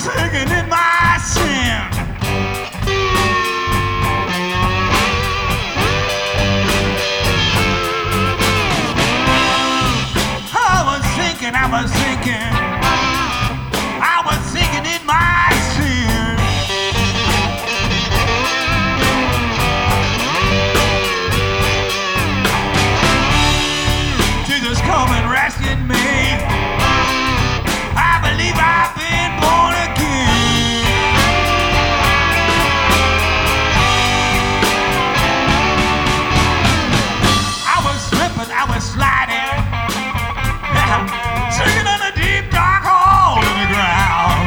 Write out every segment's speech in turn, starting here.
sinking in my sin. I was sinking in my sin. Jesus come and rescued me. I believe I've been born again. I was slipping, I was sliding. Sinking in a deep dark hole in the ground.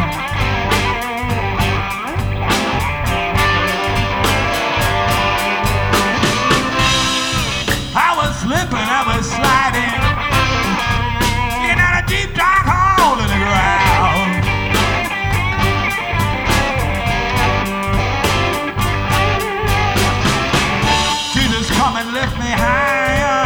I was slipping, I was sliding in a deep dark hole in the ground. Jesus come and lift me higher.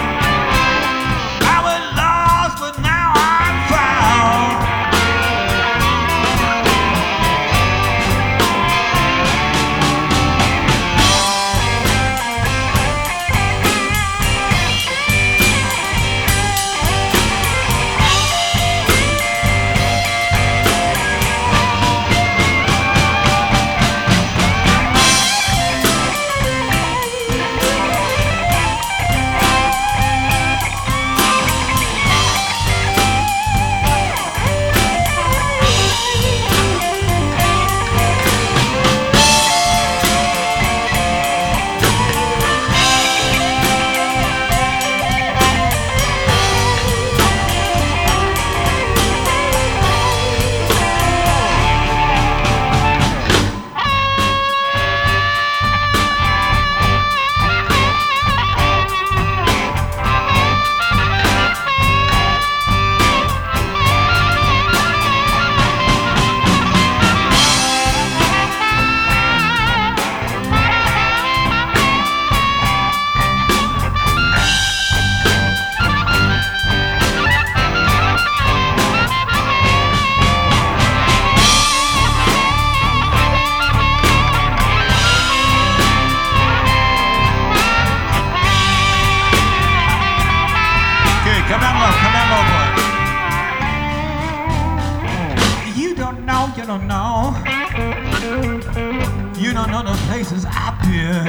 You don't know the places I've been.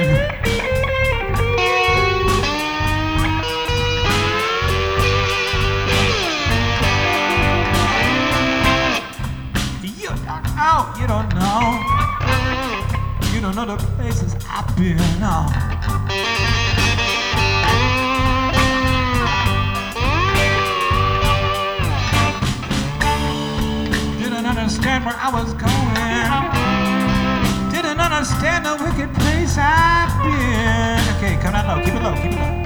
You don't know the places I've been. Oh. Didn't understand where I was going. Didn't understand the wicked place I've been. Okay, come on low, keep it low, keep it low.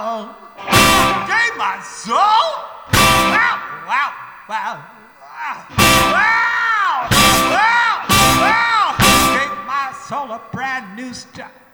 wow. Gave my soul. Wow, wow, wow, wow, wow, wow, wow. Gave my soul a brand new start.